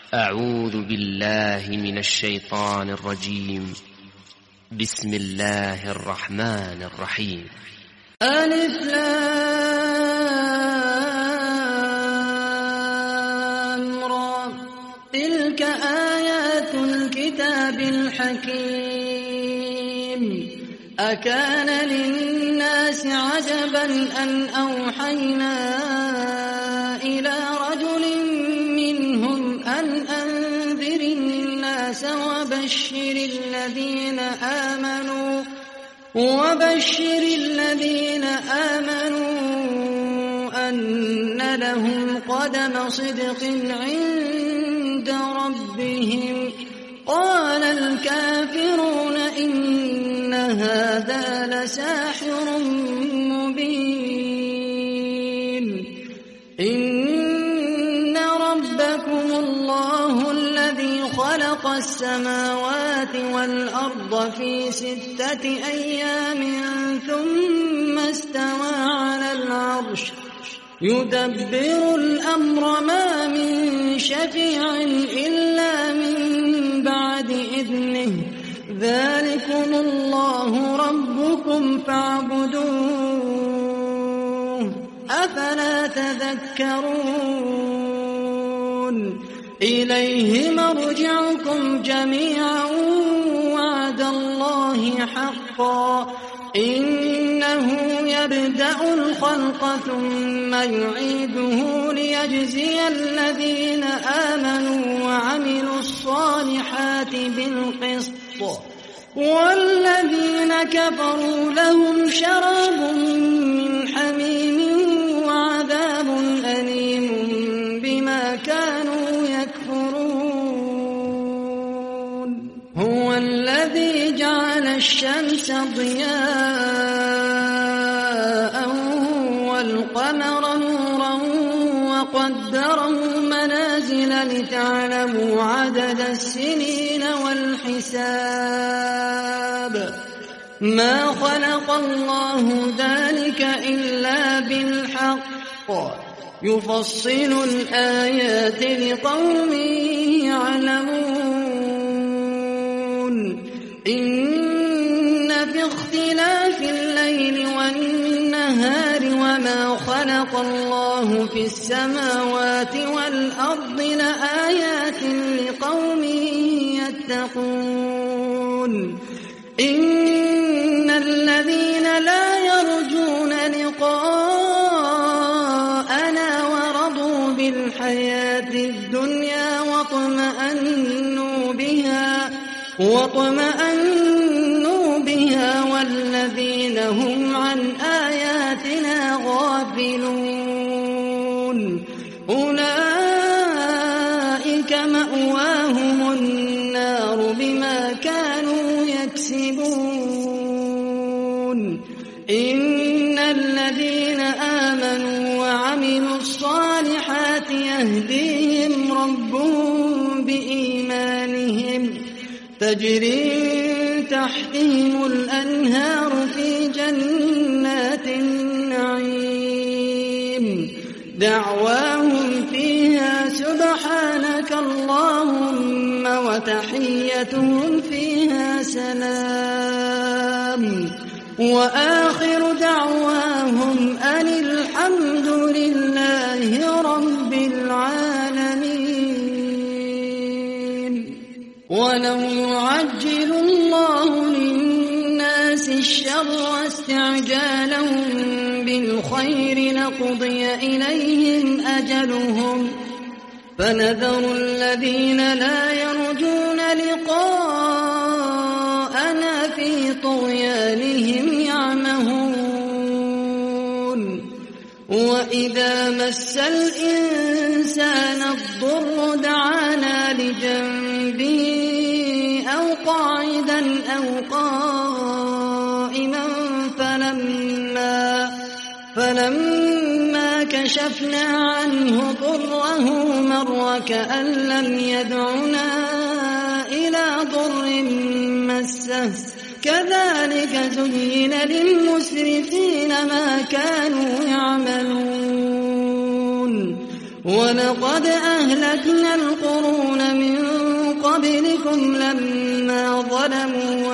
أعوذ بالله من الشيطان الرجيم. بسم الله الرحمن الرحيم. ألف لام را تلك آيات الكتاب الحكيم أكان للناس عجبا أن أوحينا إلى رجل منهم أن أنذر الناس وبشر الذين آمنوا أن لهم قدم صدق عند ربهم. قال الكافرون إن هذا لساحر مبين. إن ربكم الله الذي خلق السماوات والأرض في 6 أيام ثم استوى على العرش يدبر الأمر ما من شفيع إلا من بعد إذنه ذلكم الله ربكم فاعبدوه أفلا تذكرون. إليه مرجعكم جميعا وعد الله حقا إنه يبدأ الخلق ثم يعيده ليجزي الذين آمنوا وعملوا الصالحات بالقسط والذين كفروا لهم شراب من حميم وعذاب أليم بما كانوا يكفرون. هو الذي جعل الشمس ضياء والقمر نورا وقدره منازل لتعلموا عدد السنين والحساب. ما خلق الله ذلك إلا بالحق يفصل الآيات لقوم يعلمون. إن في اختلاف الليل والنهار وما خلق الله في السماوات والأرض لآيات لقوم يتقون. إن الذين لا يرجون لقاءنا ورضوا بالحياة الدنيا واطمأنوا بها والذين هم عن آياتنا غافلون أولئك مأواهم النار بما كانوا يكسبون. إن الذين آمنوا وعملوا الصالحات يهديهم ربهم بإيمانهم تجري تحتهم الأنهار في جنات النعيم دعواهم فيها سبحانك اللهم وتحيتهم فيها سلام وآخر دعواهم أن الحمد لله رب العالمين. ولو يعجل الله للناس الشر استعجالهم بالخير لقضي إليهم أجلهم فنذر الذين لا يرجون لقاءنا في طغيانهم يعمهون. وإذا مس الإنسان الضر دعانا لجنبه أو قاعدا أو قائما فلما كشفنا عنه ضره مر كأن لم يدعنا إلى ضر مسه كذلك زين للمسرفين ما كانوا يعملون. ولقد أهلكنا القرون ظلموا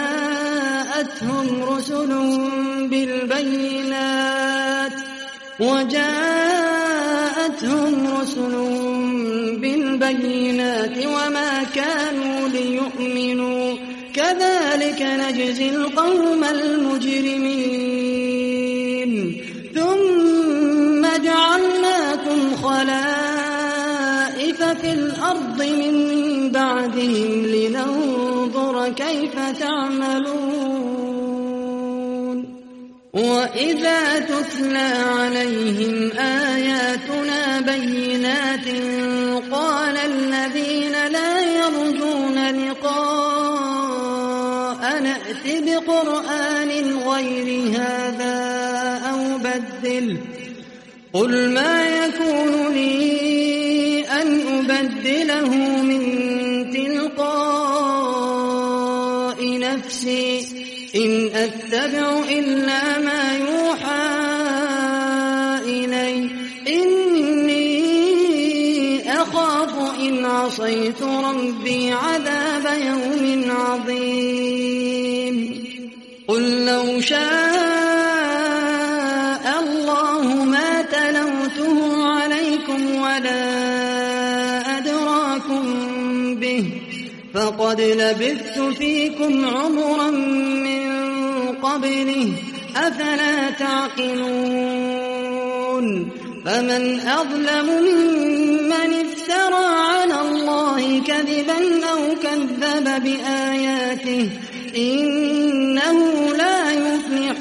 وجاءتهم رسلهم بالبينات وما كانوا ليؤمنوا كذلك نجزي القوم المجرمين ثم جعلناكم خلائف في الأرض من بعدهم لننظر كيف تعملون وإذا تتلى عليهم آياتنا بينات قال الذين لا يرجون لقاءنا ائت بقرآن غير هذا أو بدله قل ما يكون لي أن أبدله من تلقاء نفسي إن أتبع إلا ما يوحى إلي إني أخاف إن عصيت ربي عذاب يوم عظيم قل لو شاء الله ما تلوته عليكم ولا أدراكم به فقد لبثت فيكم عمرا من قبله أفلا تعقلون فمن أظلم ممن افترى على الله كذبا أو كذب بآياته إنه لا يفلح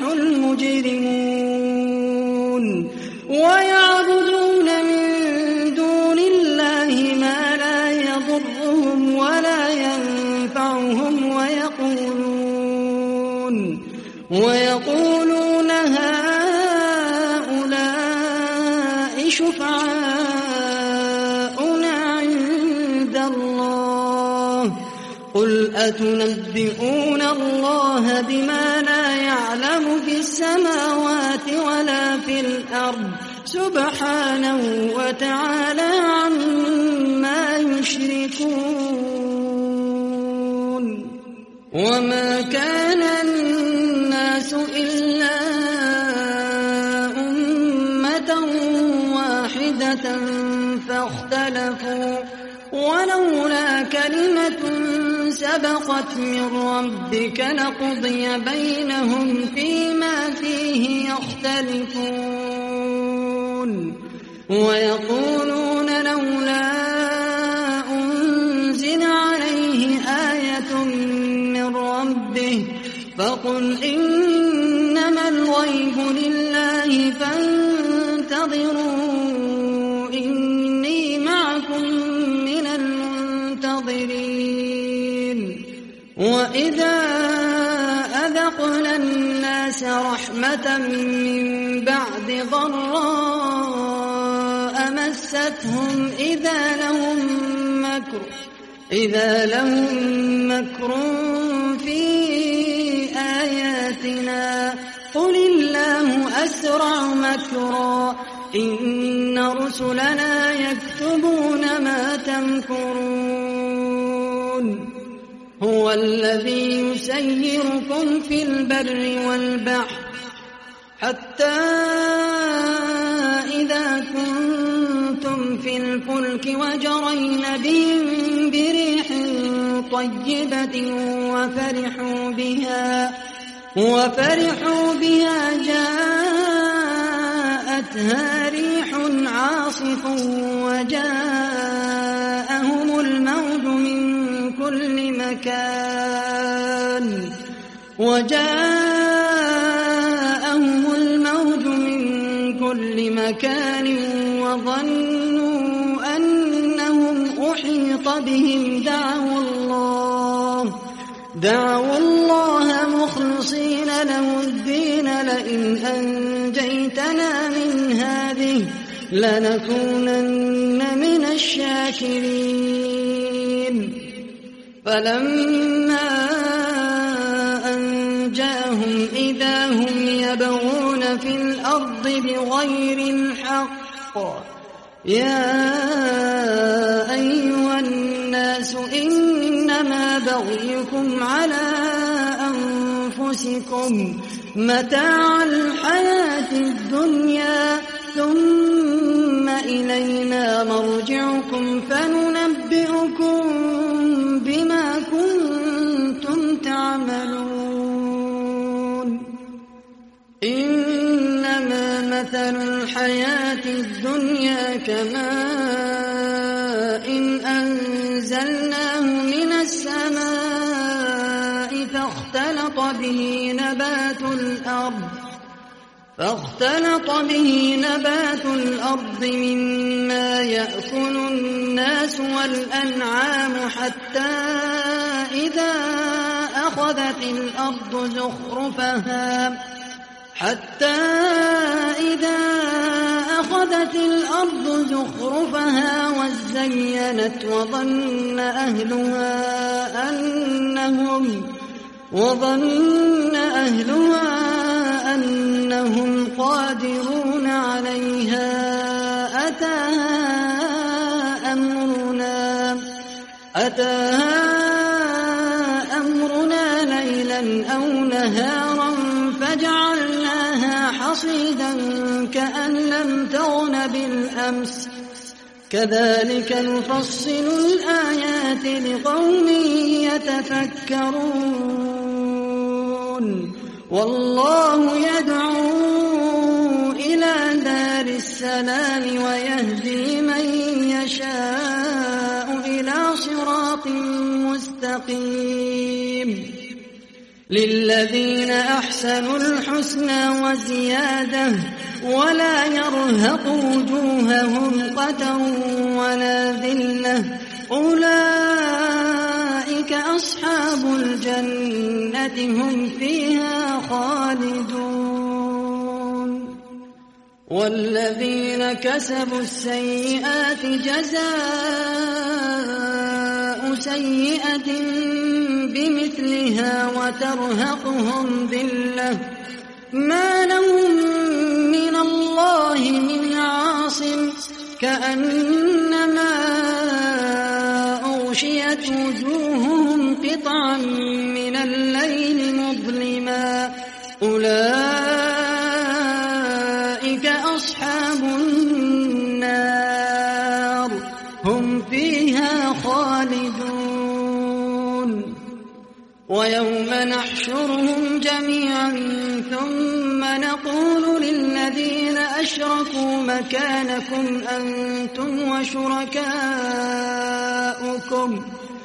المجرمون ويعبدون من دون الله ما لا يضرهم ولا ينفعهم ويقولون هؤلاء شفعاؤنا عند الله قل أتنبئون الله بما لا يعلم في السماوات ولا في الأرض سبحانه وتعالى عما يشركون وما كان الناس إلا أمة واحدة فاختلفوا ولولا كلمة سبقت من ربك لقضي بينهم فيما فيه يختلفون ويقولون لولا أنزل عليه آية من ربه فقل إنما الغيب لله فانتظروا إني معكم من المنتظرين وإذا أذقنا الناس رحمة من بعد ضراء مستهم إذا لهم مكر في آياتنا قل الله أسرع مكرا إن رسلنا يكتبون ما تمكرون هو الذي يسيركم في البر والبحر حتى إذا كنتم في الفلك وجرين بهم بريح طيبة وفرحوا بها جاءتها ريح عاصف وجاءهم الموج من كل مكان وظنوا أنهم أحيط بهم دعوا الله مخلصين له الدين لئن أنجيتنا من هذه لنكونن من الشاكرين فلما أنجاهم إذا هم يبغون في الأرض بغير الحق يا أيها الناس إنما إنما بغيكم على أنفسكم متاع الحياة الدنيا ثم إلينا مرجعكم فننبئكم بما كنتم تعملون. إنما مثل الحياة الدنيا كماء إن أنزلناه من السماء فاختلط به نبات الأرض مما يأكل الناس والأنعام حتى إذا أخذت الأرض زخرفها وزينت وظن أهلها أنهم قادرون عليها أتاها أمرنا ليلا أو نهارا فجعلناها حصيدا كأن لم تغن بالأمس كذلك نفصل الآيات لقوم يتفكرون. والله يدعو إلى دار السلام ويهدي من يشاء إلى صراط مستقيم. للذين أحسنوا الحسنى وزيادة ولا يرهق وجوههم قتر ولا ذلة أولئك أصحاب الجنة هم فيها خالدون. والذين كسبوا السيئات جزاء سيئة بمثلها وترهقهم ذلة ما لهم من الله من عاصم كأنما أغشيت وجوههم قطعا من الليل مظلما أولئك أصحاب النار هم فيها خالدون. ويوم نحشرهم جميعا ثم نقول للذين أشركوا مكانكم أنتم وشركاؤكم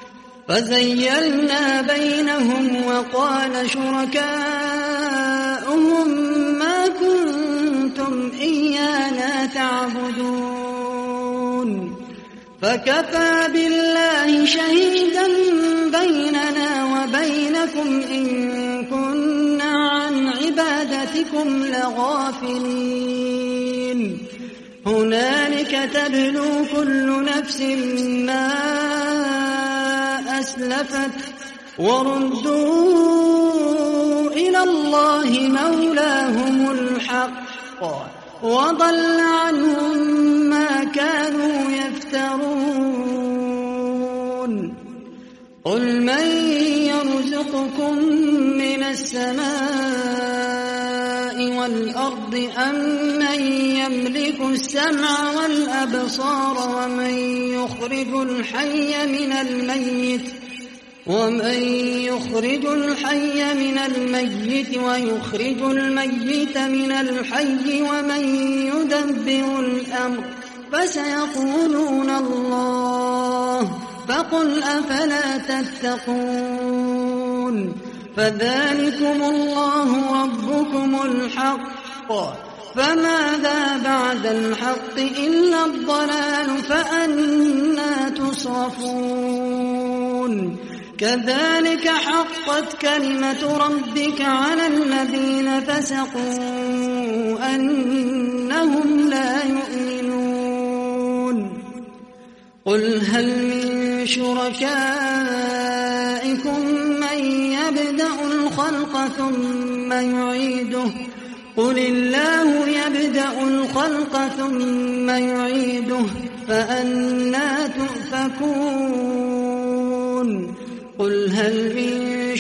فزيلنا بينهم وقال شركاؤهم ما كنتم إيانا تعبدون فكفى بالله شهيدا بيننا وبينكم إن كنا عن عبادتكم لغافلين. هنالك تبلو كل نفس ما أسلفت وردوا إلى الله مولاهم الحق وضل عنهم ما كانوا يفترون. قل من يرزقكم من السماء والأرض أم من يملك السمع والأبصار ومن يخرج الحي من الميت ويخرج الميت من الحي ومن يدبر الأمر فسيقولون الله فقل أفلا تتقون. فذلكم الله ربكم الحق فماذا بعد الحق إلا الضلال فأنى تصرفون. كذلك حقت كلمة ربك على الذين فسقوا أنهم لا يؤمنون. قل هل من شركائكم من يبدأ الخلق ثم يعيده قل الله يبدأ الخلق ثم يعيده فأنى تؤفكون. قل هل من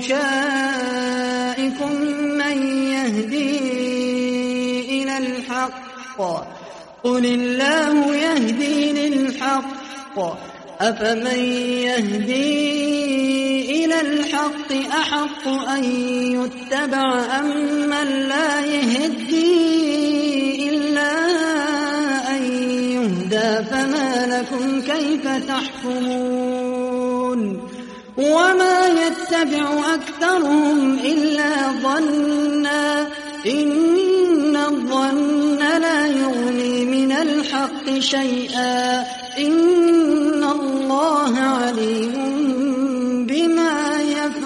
شركائكم من يهدي إلى الحق قل الله يهدي للحق أفمن يهدي إلى الحق أحق أن يتبع أم من لا يهدي إلا أن يهدى فما لكم كيف تحكمون وما يتبع أكثرهم إلا ظنا إن الظن لا يغني من الحق شيئا إن الله عليم بما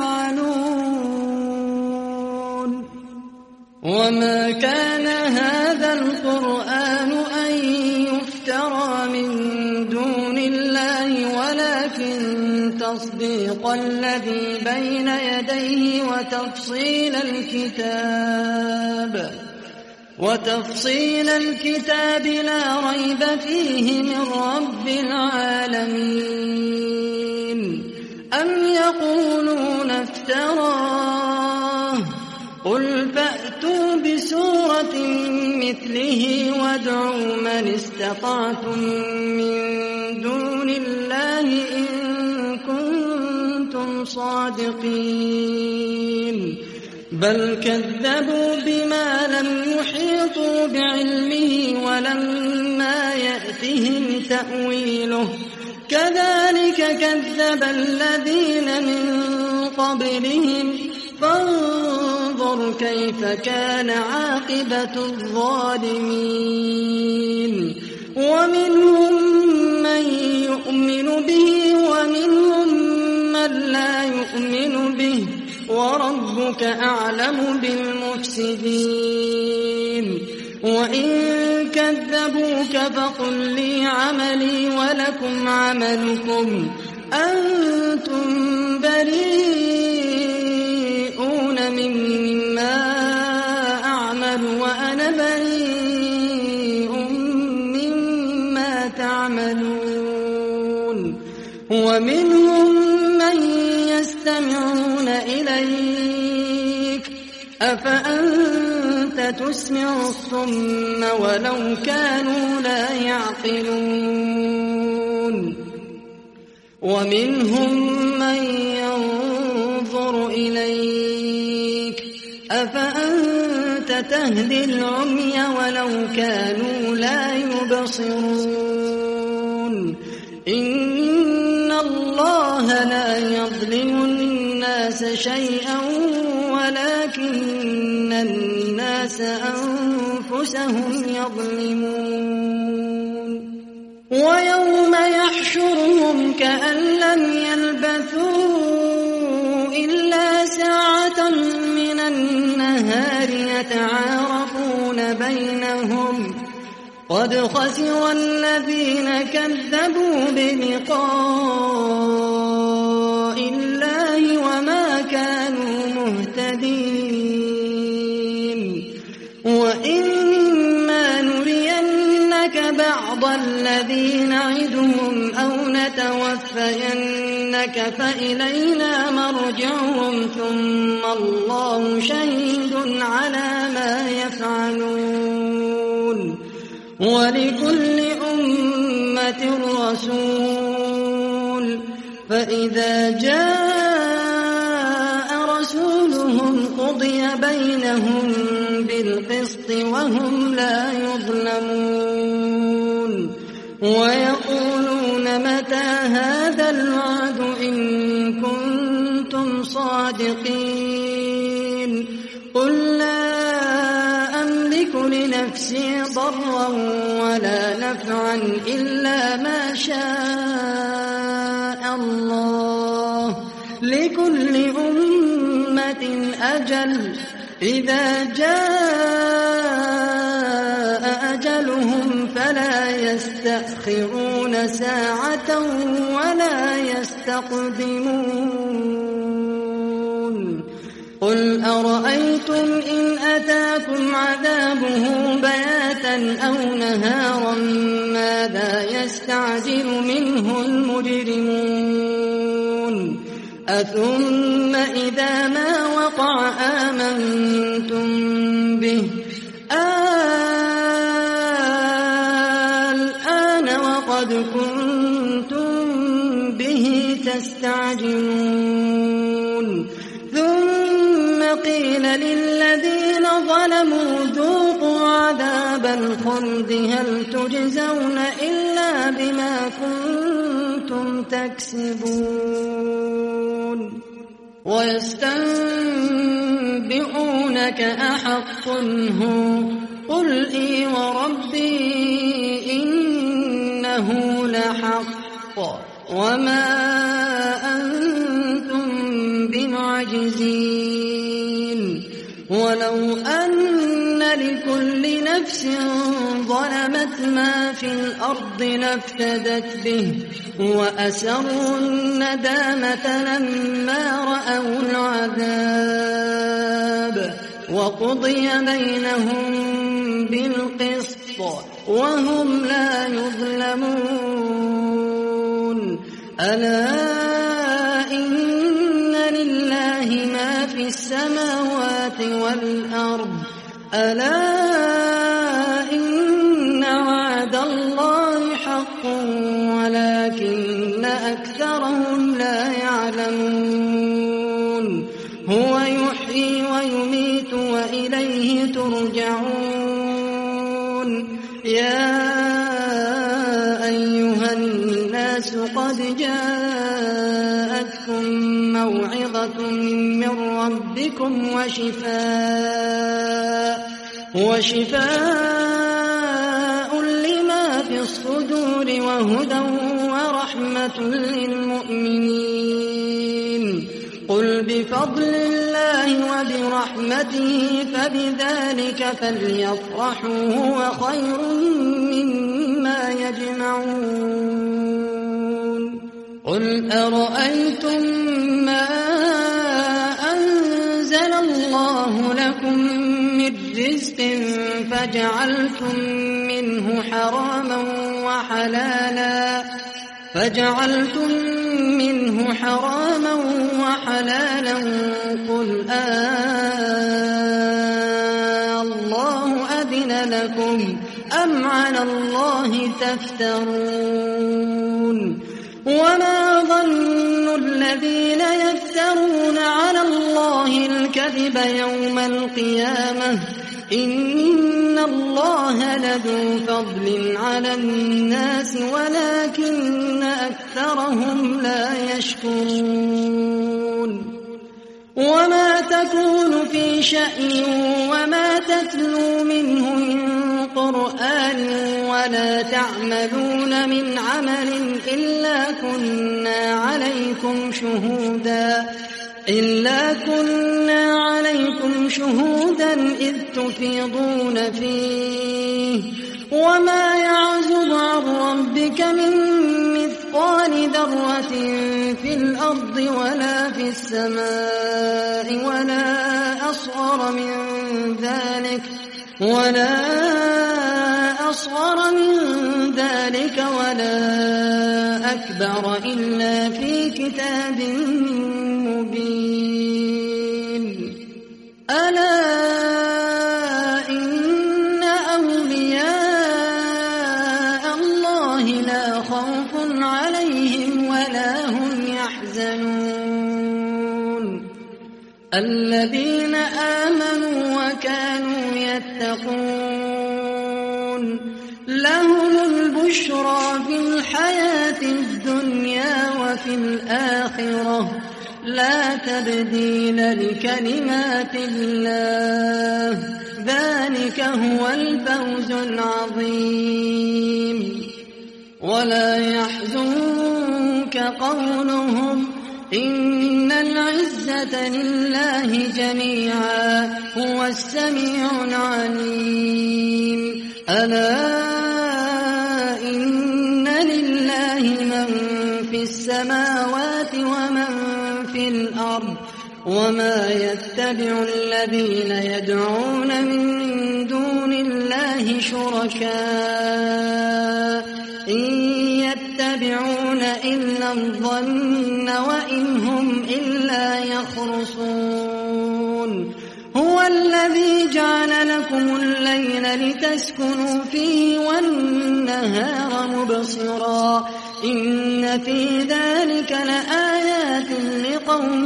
يفعلون وما كان هذا القرآن أن يفترى من دون الله ولكن تصديق الذي بين يديه وتفصيل الكتاب لا ريب فيه من رب العالمين أم يقولون افتراه قل فأتوا بسورة مثله وادعوا من استطعتم من دون الله إن كنتم صادقين بل كذبوا بما لم يحيطوا بعلمه ولما يأتهم تأويله كذلك كذب الذين من قبلهم فانظر كيف كان عاقبة الظالمين ومنهم من يؤمن به ومنهم من لا يؤمن به وربك أعلم بالمفسدين وإن كذبوك فقل لي عملي ولكم عملكم أنتم بريئون مما أعمل وأنا بريء مما تعملون ومنهم من يستمعون إليك أفأنت تسمع الصم ولو كانوا لا يعقلون ومنهم من ينظر إليك أفأنت تهدي العمي ولو كانوا لا يبصرون إن الله لا يظلم الناس شيئا ولكن الناس أنفسهم يظلمون ويوم يحشرهم كأن لم يلبثوا إلا ساعة من النهار يتعارفون بينهم قد خسر الذين كذبوا بلقاء الله وما كانوا مهتدين وإما نرينك بعض الذي نعدهم أو نتوفينك فإلينا مرجعهم ثم الله شهيد على ما يفعلون ولكل أمة رسول فإذا جاء رسولهم قضي بينهم بالقسط وهم لا يظلمون ويقولون متى هذا الوعد إن كنتم صادقين قل لا أملك لنفسي ضرا ولا نفعا إلا ما شاء الله لكل أمة أجل إذا جاء أجلهم فلا يستأخرون ساعة ولا يستقدمون قل أرأيتم إن أتاكم عذابه بياتا أو نهارا ماذا يستعجل منه المجرمون أثم إذا ما وقع آمنتم به الآن وقد كنتم به تستعجلون ثم قيل للذين ظلموا ذوقوا عذاب الخلد هل تجزون إلا بما كنتم تكسبون ويستنبئونك أحق هو قل إي وربي إنه لحق وما أنتم بمعجزين ولو أن لكل نفس ظلمت ما في الأرض لافتدت به وأسروا الندامة لما رأوا العذاب وقضي بينهم بالقسط وهم لا يظلمون ألا إن لله ما في السماوات والأرض ألا إن وعد الله حق ولكن أكثرهم لا يعلمون هو يحيي ويميت وإليه ترجعون يا أيها الناس قد جاءتكم موعظة من ربكم وشفاء لما في الصدور وهدى ورحمة للمؤمنين قل بفضل الله وبرحمته فبذلك فليفرحوا هو خير مما يجمعون قل أرأيتم ما أنزل الله لكم من رزق فجعلتم منه حراما وحلالا قل الله أذن لكم أم على الله تفترون وما ظن الذين يفترون على الله الكذب يوم القيامة إن الله لذو فضل على الناس ولكن أكثرهم لا يشكرون وما تكون في شأن وما تتلو منه من قرآن ولا تعملون من عمل إلا كنا عليكم شهودا إذ تفيضون فيه وما يعزب عن ربك من مثقال ذرة في الأرض ولا في السماء ولا أصغر من ذلك ولا أكبر إلا في كتاب مبين ألا إن أولياء الله لا خوف عليهم ولا هم يحزنون الذين آمنوا وكانوا يتقون لهم البشرى في الحياة الدنيا وفي الآخرة لا تبديل لكلمات الله ذلك هو الفوز العظيم ولا يحزنك قولهم إن العزة لله جميعا هو السميع العليم ألا إن لله من في السماوات ومن في الأرض وما يتبع الذين يدعون من دون الله شركاء إن يتبعون إلا الظن وإن هم إلا يخرصون هو الذي جعل لكم الليل لتسكنوا فيه والنهار مبصرا إن في ذلك لآيات لقوم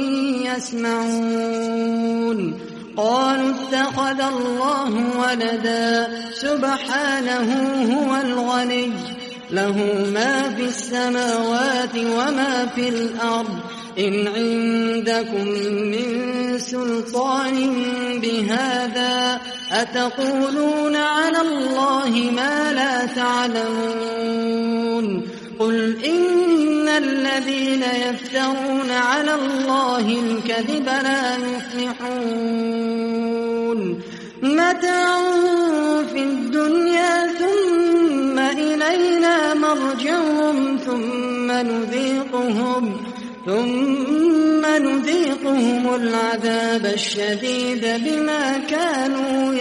يسمعون قالوا اتخذ الله ولدا سبحانه هو الغني له ما في السماوات وما في الأرض إن عندكم من سلطان بهذا أتقولون على الله ما لا تعلمون قل إن الذين يفترون على الله الكذب لا يفلحون متاع في الدنيا ثم إلينا مرجعهم ثم نذيقهم العذاب الشديد بما كانوا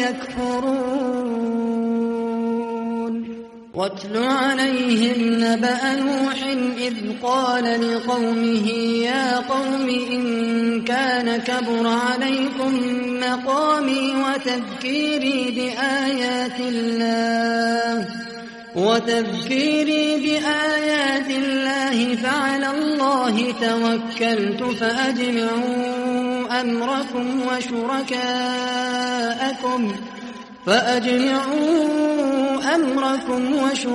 يكفرون واتل عليهم نبأ نوح إذ قال لقومه يا قوم إن كان كبر عليكم مقامي وتذكيري بآيات الله فعلى الله توكلت فأجمعوا أمركم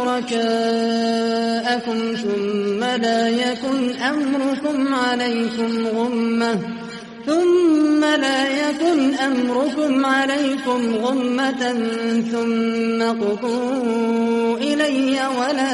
وشركاءكم ثم لا يكن أمركم عليكم غمة ثم اقضوا إلي ولا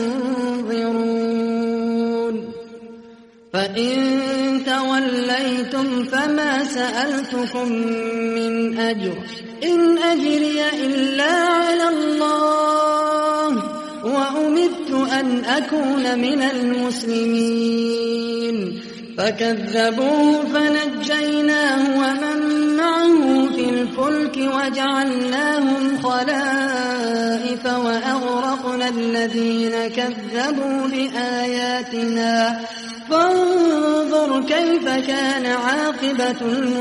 تنظرون فإن توليتم فما سألتكم من أجر إن أجري إلا على الله وأمرت أن أكون من المسلمين فكذبوه فنجيناه ومن معه في الفلك وجعلناهم خلائف وأغرقنا الذين كذبوا بآياتنا فانظر كيف كان عاقبة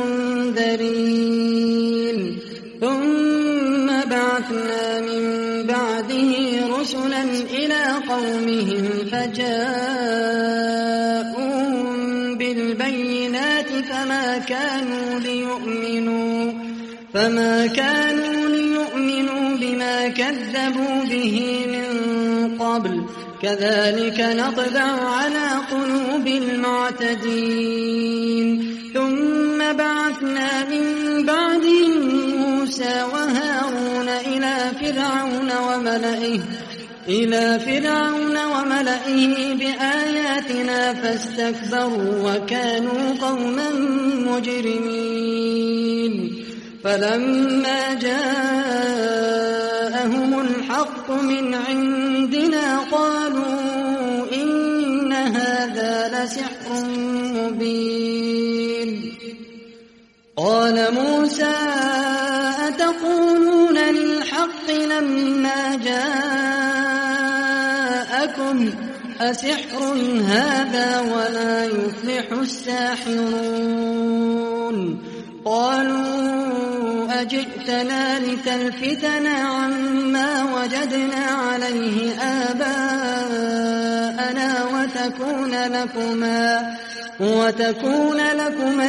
المنذرين ثم بعثنا من بعده رسلا إلى قومهم فجاءوهم بالبينات فما كانوا ليؤمنوا بما كذبوا به من قبل كذلك نطبع على قلوب المعتدين ثم بعثنا من بعدهم موسى وهارون إلى فرعون وملئه بآياتنا فاستكبروا وكانوا قوما مجرمين فلما جاءهم الحق من عندنا قالوا إن هذا لسحر مبين قال موسى أتقولون للحق لما جاءكم أسحر هذا ولا يفلح الساحرون قالوا أجئتنا لتلفتنا عما وجدنا عليه آباءنا وتكون لكما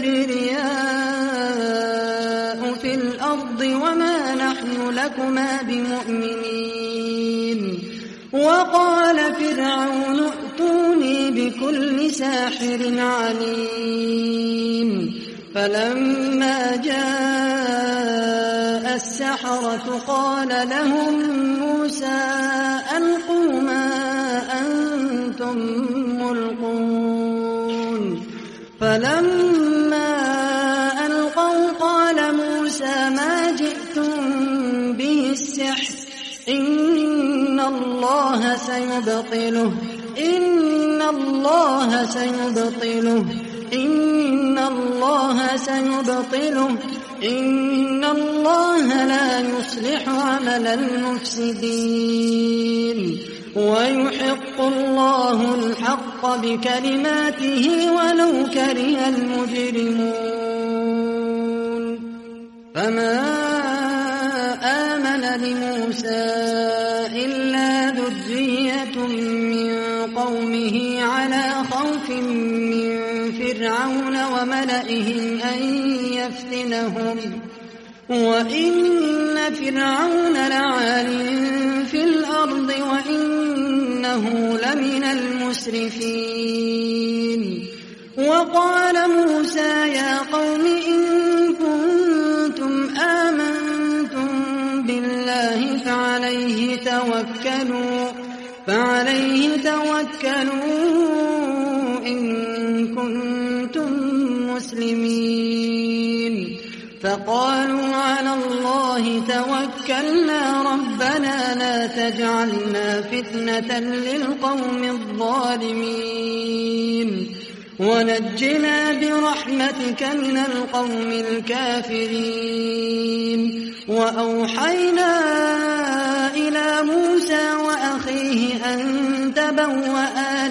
الكبرياء في الأرض وما نحن لكما بمؤمنين وقال فرعون ائتوني بكل ساحر عليم فلما جاء السحرة قال لهم موسى ألقوا ما أنتم ملقون فلما ألقوا قال موسى ما جئتم به السحر إن الله سيبطله إن الله لا يصلح عمل المفسدين ويحق الله الحق بكلماته ولو كره المجرمون فما آمن لموسى إلا ذرية من قومه على خوف من فرعون وملئهم أن يفتنهم وإن فرعون لعال في الأرض وإنه لمن المسرفين وقال موسى يا قوم إن كنتم آمنتم بالله فعليه توكلوا إن كنتم مسلمين فقالوا على الله توكلنا ربنا لا تجعلنا فتنة للقوم الظالمين ونجنا برحمتك من القوم الكافرين وأوحينا إلى موسى وأخيه أن تبوأ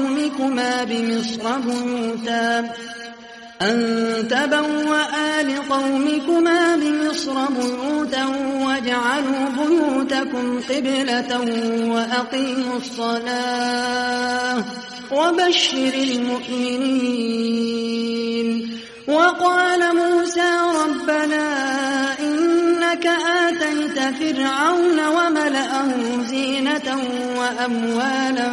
لقومكما بمصر بيوتا واجعلوا بيوتكم قبلة وأقيموا الصلاة وبشر المؤمنين وقال موسى ربنا إنك آتيت فرعون وملأه زينة وأموالا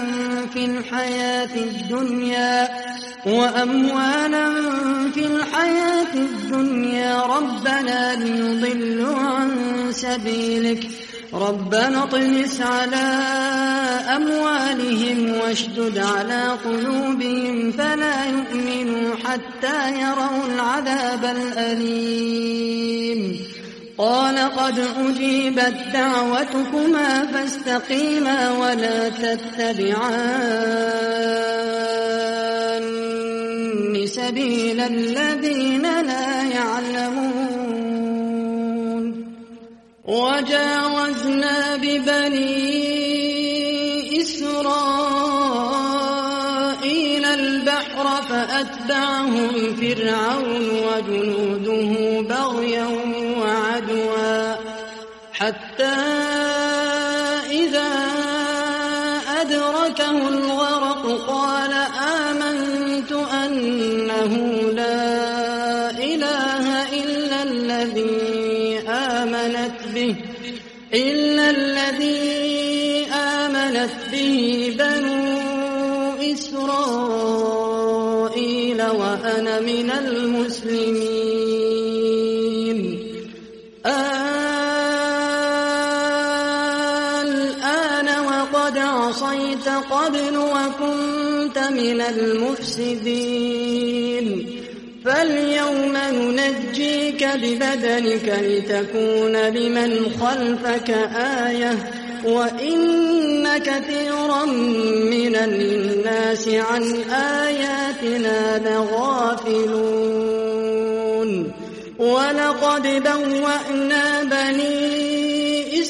في الحياة الدنيا ربنا ليضلوا عن سبيلك ربنا اطمس على أموالهم واشدد على قلوبهم فلا يؤمنوا حتى يروا العذاب الأليم قال قد أجيبت دعوتكما فاستقيما ولا تتبعان سبيل الذين لا يعلمون وجاوزنا ببني إسرائيل البحر فأتبعهم فرعون وجنوده بغيا وعدوا حتى إذا أدركه الغرق قال آمنت أنه لا إله إلا الذي آمنت به بنو إسرائيل وأنا من المسلمين الآن وقد عصيت قبل وكنت من المفسدين فاليوم ننجيك ببدنك لتكون لمن خلفك آية وإن كثيرا من الناس عن آياتنا لغافلون ولقد بوأنا بني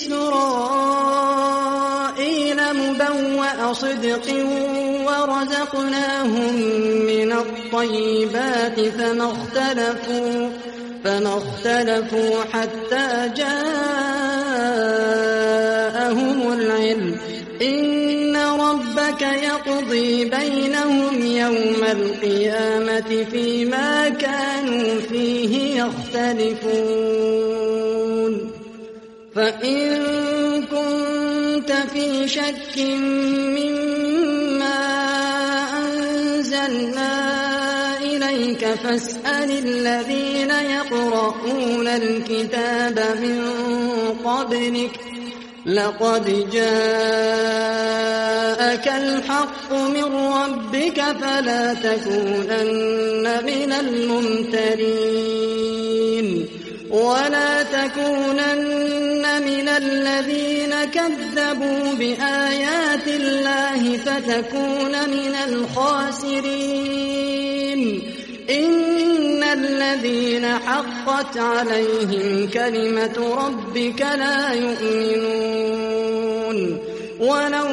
إسرائيل مبوأ صدق ورزقناهم من الطيبات فما اختلفوا حتى جاءهم العلم إن ربك يقضي بينهم يوم القيامة فيما كانوا فيه يختلفون فإن كنت في شك مما أنزلنا إليك فاسأل الذين يقرؤون الكتاب من قبلك لقد جاءك الحق من ربك فلا تكونن من الممترين ولا تكونن من الذين كذبوا بآيات الله فتكون من الخاسرين إن الذين حقت عليهم كلمة ربك لا يؤمنون ولو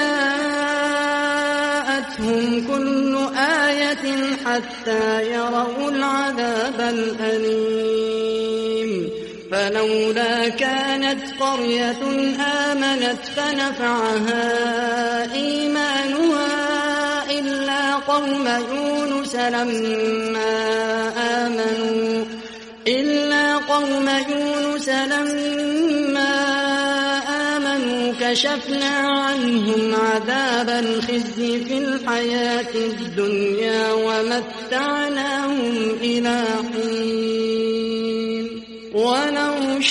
جاءتهم كل آية حتى يروا العذاب الأليم فلولا كانت قرية آمنت فنفعها إيمانها إلا قوم يونس لما آمنوا كشفنا عنهم عذاب الخزي في الحياة الدنيا ومتعناهم إلى حين ولو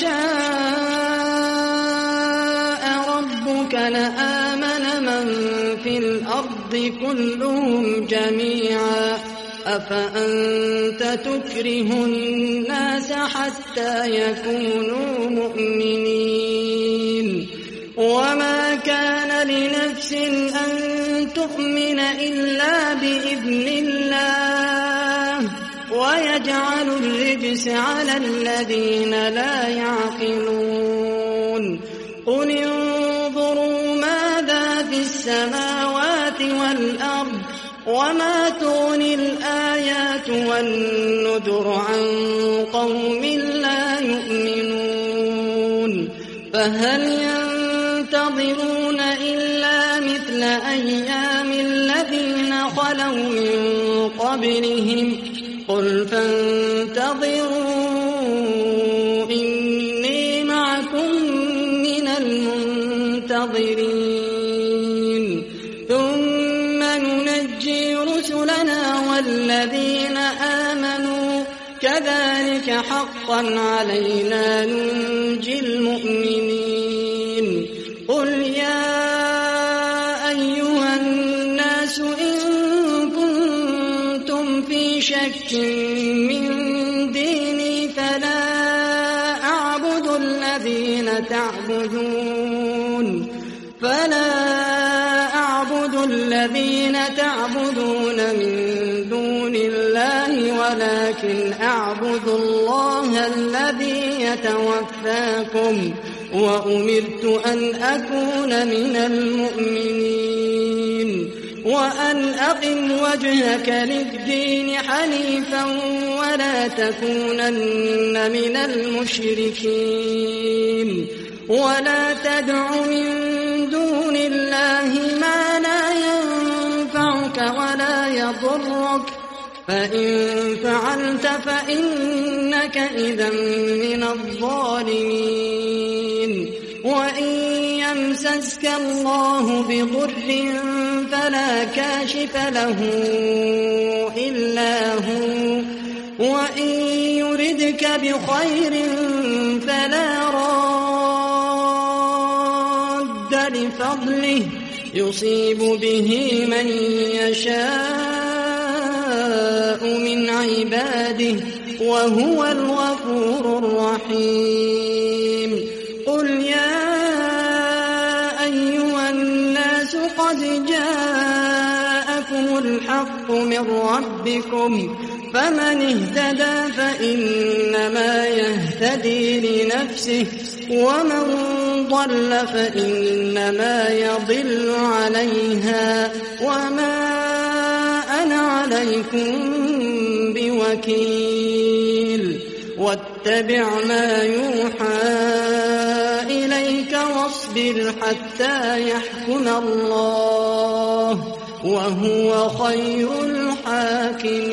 شاء ربك لآمن من في الأرض كلهم جميعا أفأنت تكره الناس حتى يكونوا مؤمنين وما كان لنفس أن تؤمن إلا بإذن الله ويجعل الرجس على الذين لا يعقلون قل انظروا ماذا في السماوات والأرض وما تغني الآيات والنذر عن قوم لا يؤمنون فهل ينتظرون إلا مثل أيام الذين خلوا من قبلهم قل فانتظروا إني معكم من المنتظرين ثم ننجي رسلنا والذين آمنوا كذلك حقا علينا ننجي المؤمنين قل يا أيها الناس إن كنتم في شك من ديني فلا أعبد الذين تعبدون من دون الله ولكن أعبد الله الذي يتوفاكم وأمرت أن أكون من المؤمنين وأن أقم وجهك للدين حنيفا ولا تكونن من المشركين ولا تدع من دون الله ما لا ينفعك ولا يضرك فإن فعلت فإنك إذا من الظالمين وإن يمسسك الله بضر فلا كاشف له إلا هو وإن يردك بخير فلا راد لفضله يصيب به من يشاء من عباده وهو الغفور الرحيم قل يا أيها الناس قد جاءكم الحق من ربكم فمن اهتدى فإنما يهتدي لنفسه ومن ضل فإنما يضل عليها وما أنا عليكم بوكيل واتبع ما يوحى إليك واصبر حتى يحكم الله وهو خير الحاكمين